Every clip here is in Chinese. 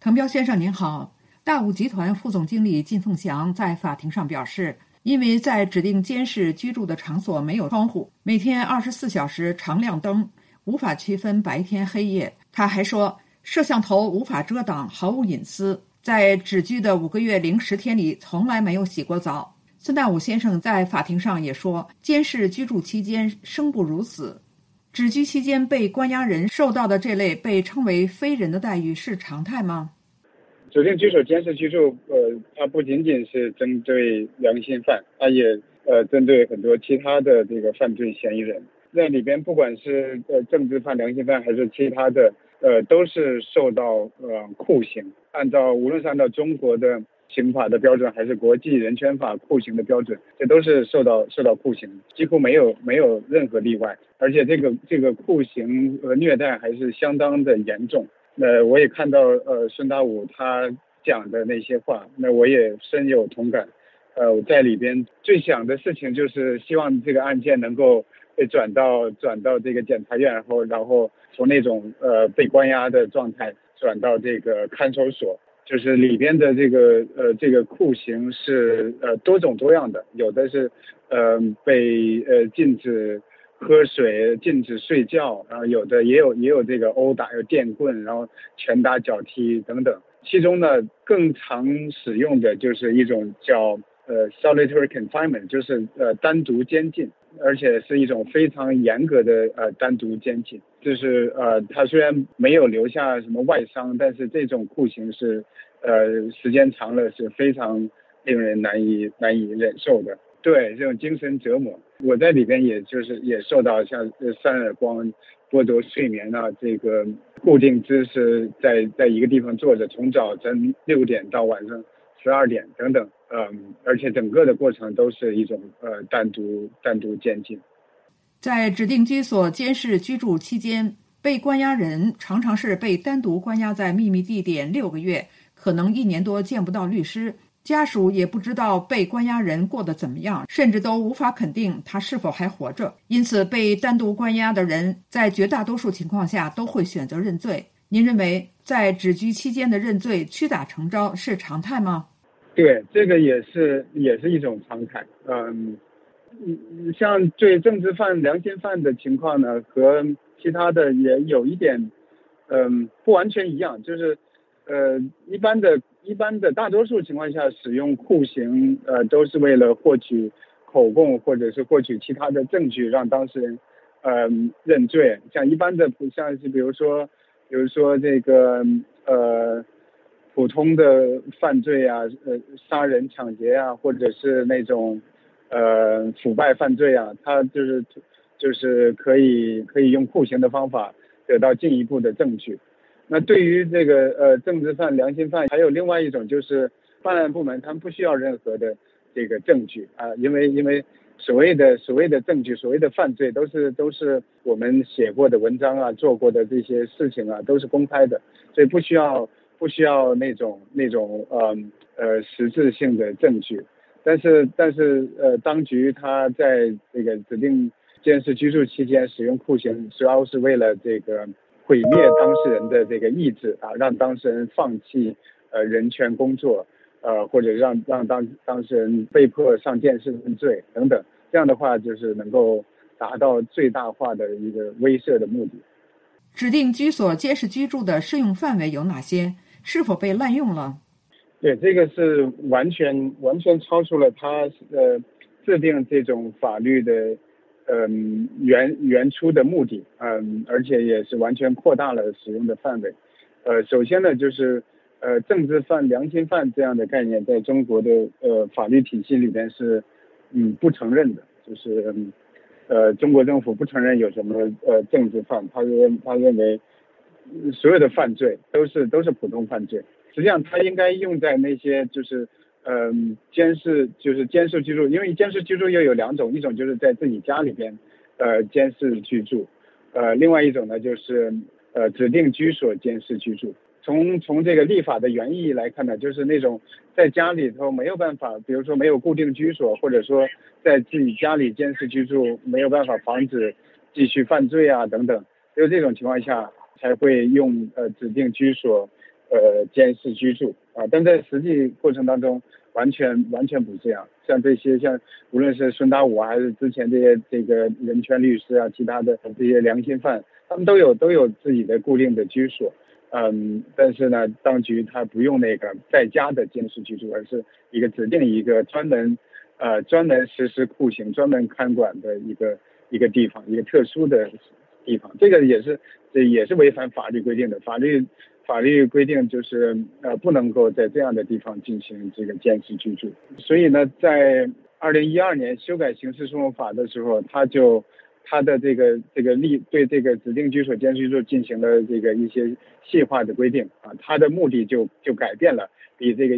滕彪先生您好，大武集团副总经理靳凤祥在法庭上表示，因为在指定监视居住的场所没有窗户，每天24小时常亮灯，无法区分白天黑夜。他还说，摄像头无法遮挡，毫无隐私，在只居的5个月零10天里从来没有洗过澡。孙大武先生在法庭上也说，监视居住期间生不如死。只居期间被关押人受到的这类被称为非人的待遇是常态吗？ 指定居所监视居住，它不仅仅是针对良心犯，它也针对很多其他的这个犯罪嫌疑人。在里边，不管是政治犯、良心犯还是其他的，都是受到酷刑。无论是按照中国的刑法的标准，还是国际人权法酷刑的标准，这都是受到酷刑，几乎没有任何例外。而且这个酷刑和虐待还是相当的严重。我也看到孙大武他讲的那些话，那我也深有同感。我在里边最想的事情就是希望这个案件能够被转到这个检察院，然后从那种被关押的状态转到这个看守所。就是里边的这个酷刑是多种多样的，有的是被禁止喝水、禁止睡觉，然后有的也有这个殴打、有电棍，然后拳打脚踢等等。其中呢，更常使用的就是一种叫solitary confinement， 就是单独监禁，而且是一种非常严格的单独监禁。就是他虽然没有留下什么外伤，但是这种酷刑是时间长了是非常令人难以忍受的。对，这种精神折磨，我在里边也受到像扇耳光、剥夺睡眠啊，这个固定姿势在一个地方坐着，从早晨6点到晚上12点等等，而且整个的过程都是一种单独监禁。 在指定居所监视居住期间，被关押人常常是被单独关押在秘密地点6个月，可能1年多见不到律师，家属也不知道被关押人过得怎么样，甚至都无法肯定他是否还活着。因此，被单独关押的人在绝大多数情况下都会选择认罪。您认为在指居期间的认罪屈打成招是常态吗？ 对，这个也是一种常态。像对政治犯、良心犯的情况呢，和其他的也有一点不完全一样，就是一般的大多数情况下使用酷刑都是为了获取口供或者是获取其他的证据，让当事人认罪。像一般的像是比如说这个普通的犯罪啊，杀人抢劫啊，或者是那种腐败犯罪啊，他就是可以用酷刑的方法得到进一步的证据。那对于这个政治犯、良心犯，还有另外一种就是办案部门他们不需要任何的这个证据啊，因为所谓的证据、所谓的犯罪都是我们写过的文章啊、做过的这些事情啊都是公开的，所以不需要那种实质性的证据。但是当局他在这个指定监视居住期间使用酷刑，主要是为了这个毁灭当事人的这个意志啊，让当事人放弃人权工作，或者让当事人被迫上电视认罪等等。这样的话就是能够达到最大化的一个威慑的目的。 指定居所监视居住的适用范围有哪些？是否被滥用了？ 对，这个是完全超出了他制定这种法律的原初的目的，而且也是完全扩大了使用的范围。首先呢，就是政治犯、良心犯这样的概念，在中国的法律体系里边是不承认的，就是中国政府不承认有什么政治犯，他认为所有的犯罪都是普通犯罪。实际上，它应该用在那些就是监视居住，因为监视居住又有2种，一种就是在自己家里边监视居住，另外一种呢就是指定居所监视居住。从这个立法的原意来看呢，就是那种在家里头没有办法，比如说没有固定居所，或者说在自己家里监视居住没有办法防止继续犯罪啊等等，只有这种情况下才会用指定居所监视居住啊，但在实际过程当中完全不是这样。像这些无论是孙大武还是之前这个人权律师啊，其他的这些良心犯，他们都有自己的固定的居所。但是呢，当局他不用那个在家的监视居住，而是一个指定一个专门实施酷刑、专门看管的一个地方，一个特殊的地方。这也是违反法律规定的。法律规定就是不能够在这样的地方进行这个监视居住。所以呢，在2012年修改刑事诉讼法的时候，他的这个对这个指定居所监视居住进行了这个一些细化的规定啊，他的目的就改变了，比这个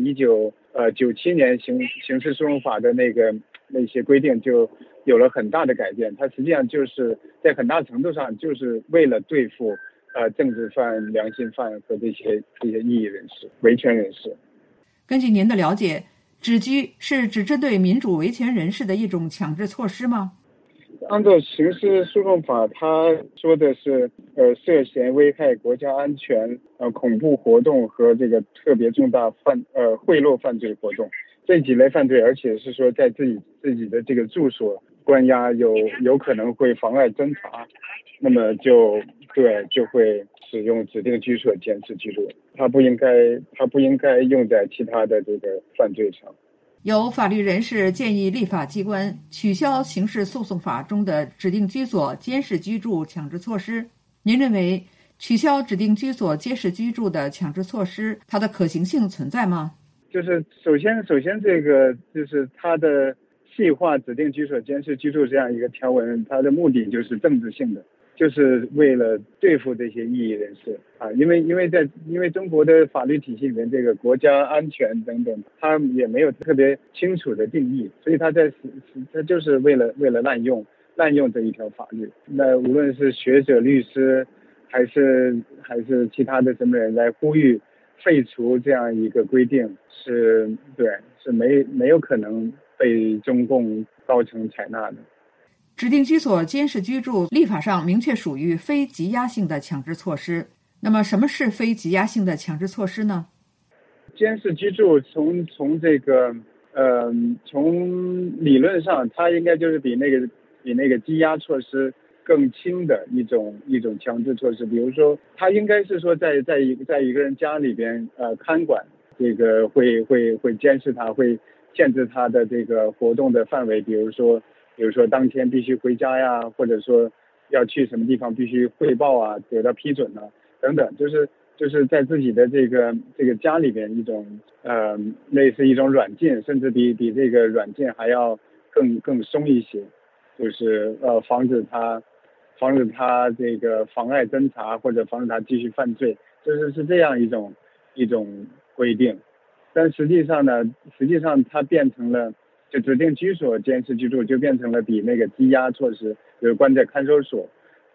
1997年刑事诉讼法的那些规定就有了很大的改变。它实际上就是在很大程度上就是为了对付政治犯、良心犯和这些异议人士、维权人士。 根据您的了解，指居是只针对民主维权人士的一种强制措施吗？ 按照刑事诉讼法，他说的是涉嫌危害国家安全、恐怖活动和这个特别重大贿赂犯罪活动这几类犯罪，而且是说在自己的这个住所关押有可能会妨碍侦查，那么就会使用指定居所监视居住，它不应该用在其他的这个犯罪上。 有法律人士建议立法机关取消刑事诉讼法中的指定居所监视居住强制措施。您认为取消指定居所监视居住的强制措施，它的可行性存在吗？ 就是首先这个就是它的细化指定居所监视居住这样一个条文，它的目的就是政治性的，就是为了对付这些异议人士啊，因为中国的法律体系里面，这个国家安全等等，它也没有特别清楚的定义，所以它就是为了滥用这一条法律。那无论是学者、律师，还是其他的什么人来呼吁废除这样一个规定，是没有可能被中共高层采纳的。 指定居所监视居住立法上明确属于非羁押性的强制措施。那么什么是非羁押性的强制措施呢？ 监视居住从这个从理论上，它应该就是比那个羁押措施更轻的一种强制措施。比如说，它应该是说在一个人家里边看管，这个会监视他，会限制他的这个活动的范围，比如说当天必须回家呀，或者说要去什么地方必须汇报啊，得到批准啊等等，就是在自己的这个家里边一种类似一种软禁，甚至比这个软禁还要更松一些，就是防止他这个妨碍侦查或者防止他继续犯罪，是这样一种规定。但实际上它变成了就指定居所监视居住就变成了比那个羁押措施，就是关在看守所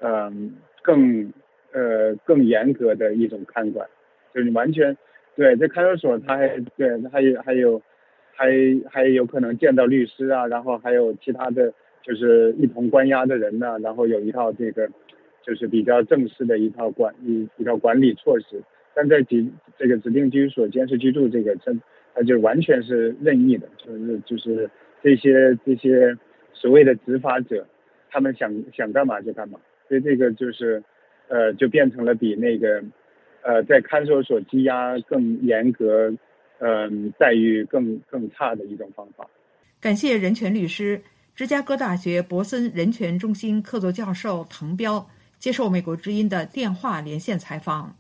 更严格的一种看管。就是你完全对在看守所他还有可能见到律师啊，然后还有其他的就是一同关押的人呢，然后有一套这个就是比较正式的一套管理措施。但在这个指定居所监视居住这个它就完全是任意的，就是这些所谓的执法者，他们想干嘛就干嘛，所以这个就是就变成了比那个在看守所羁押更严格，待遇更差的一种方法。 感谢人权律师、芝加哥大学博森人权中心客座教授滕彪接受美国之音的电话连线采访。